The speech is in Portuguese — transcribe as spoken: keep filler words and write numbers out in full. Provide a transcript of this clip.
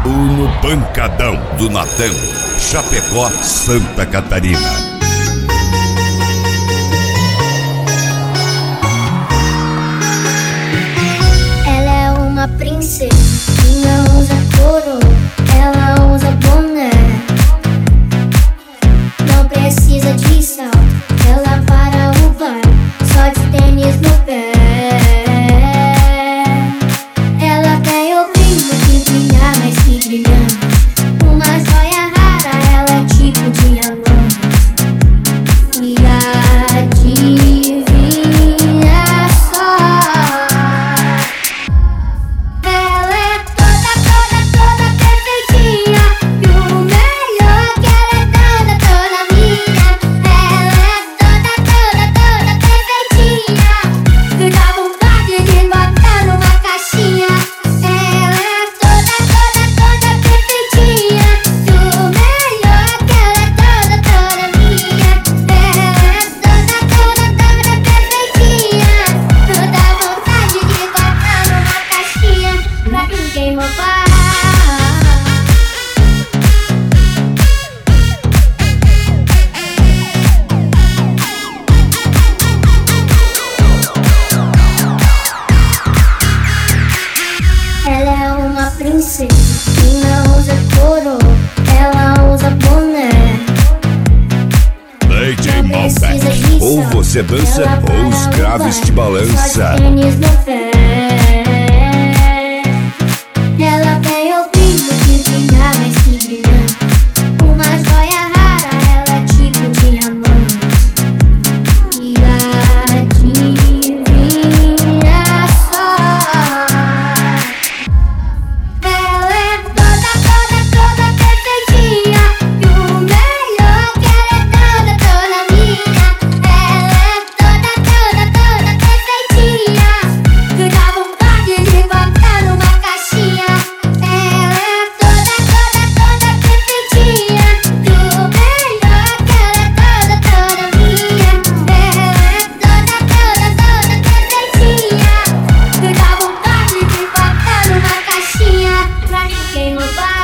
No Pancadão do Natan, Chapecó, Santa Catarina. Princesa, minha usa coroa, ela usa boné. Não precisa de salto, ela para o bar, só de tênis no pé. Ela tem o brilho que brilha mais que brilhante, uma joia rara, ela é tipo diamante. E adivinha só, princesa, minha usa coroa, ela usa boné. D J Malbec, ou você dança ou os graves te balança. Tênis no pé. Ela tem o brilho que brilha mais que brilhante, uma joia rara, ela é tipo diamante. E adivinha só, quem roubar